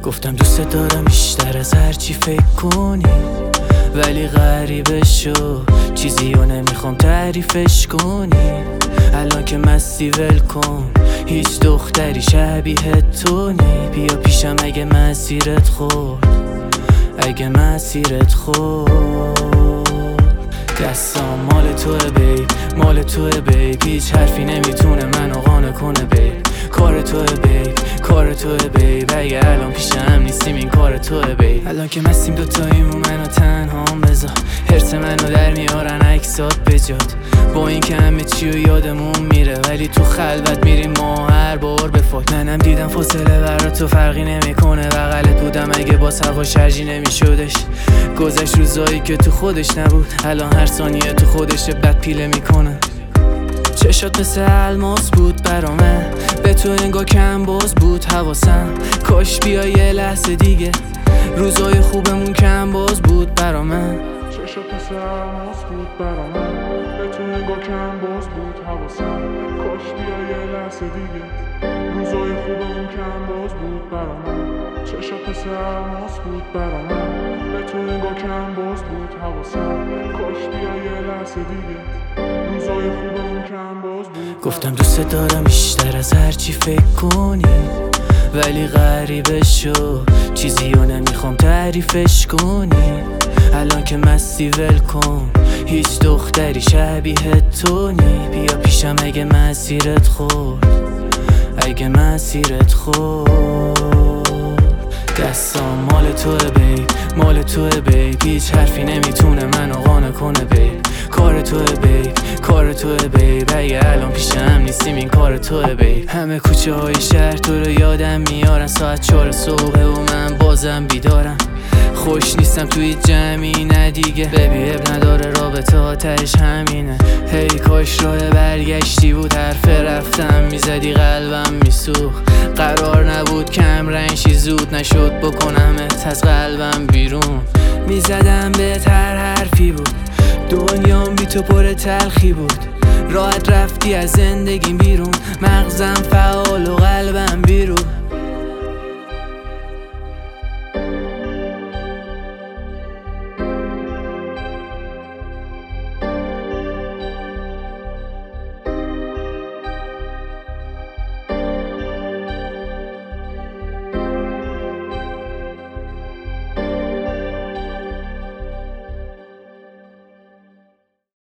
گفتم دوست دارم بیشتر از هر چی فکر کنی، ولی غریبه شو چیزی رو نمیخوام تعریفش کنی. الان که مستی ول کن، هیچ دختری شبیه تو نی. بیا پیشم اگه مسیرت خورد، اگه مسیرت خورد. دستام مال توه بیب، مال توه بیب. هیچ حرفی نمیتونه منو قانع کنه بیب. کار توه بیب، کار توه بیب. اگه الان پیشم نیستیم این کار توه بیب. الان که مستیم دوتاییم و منو تنهام بذار، حرس منو در میارن عکسات بجات. با این که همه چی و یادمون میره، ولی تو خلوت میریم ما هر بار به فاک. منم دیدم فاصله برا تو فرقی نمیکنه، بغلت بودم اگه با هوا شرجی نمیشدش. گذشت روزایی که تو خودش نبود، الان هر ثانیه تو خودش بد پیله میکنه. چشات مثل الماس بود برا من، به تو انگار کم باز بود حواسم. کاش بیا یه لحظه دیگه، روزای خوبمون کم باز بود برا من. چشات مثل الماس بود برا من، به تو انگار کم باز بود حواسم. کاش بیا یه لحظه دیگه، روزای خوبمون کم باز بود برا من. چشات مثل الماس بود برا من، به تو انگار کم باز بود حواسم. کاش بیا یه لحظه دیگه، روزای خوبمون کم باز بود. گفتم دوست دارم بیشتر از هر چی فکر کنی، ولی غریبه شو چیزی رو نمیخوام تعریفش کنی. الان که مستی ول کن، هیچ دختری شبیه تو نی. بیا پیشم اگه مسیرت خورد، اگه مسیرت خورد. دستام مال توه بیب، مال توه بیب. هیچ حرفی نمیتونه منو قانع کنه بیب. کار توه بیب، کار توه بیب. اگه الان پیشم نیستیم این کار توه بیب. همه کوچه های شهر تو رو یادم میارن، ساعت 4 صبح و من بازم بیدارم. خوش نیستم توی جمعی نه دیگه، ببی اب نداره رابطه آتش همینه. هی کاش راه برگشتی بود، حرف رفتم میزدی قلبم میسوخت. قرار نبود کم رنگشی، زود نشد بکنمت از قلبم بیرون. میزدم بهت هر حرفی بود، دنیام بی تو پر تلخی بود. راحت رفتی از زندگیم بیرون، مغزم فعال و قلبم بیرون.